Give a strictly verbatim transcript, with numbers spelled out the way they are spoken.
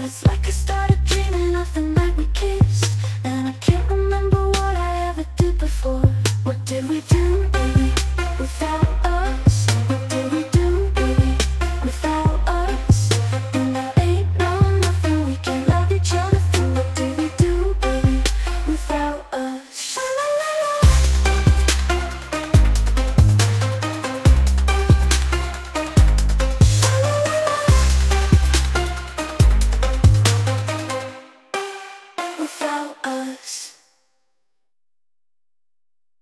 It's like I started dreaming of the night we kissed, and I can't remember what I ever did before. What did we do, baby, without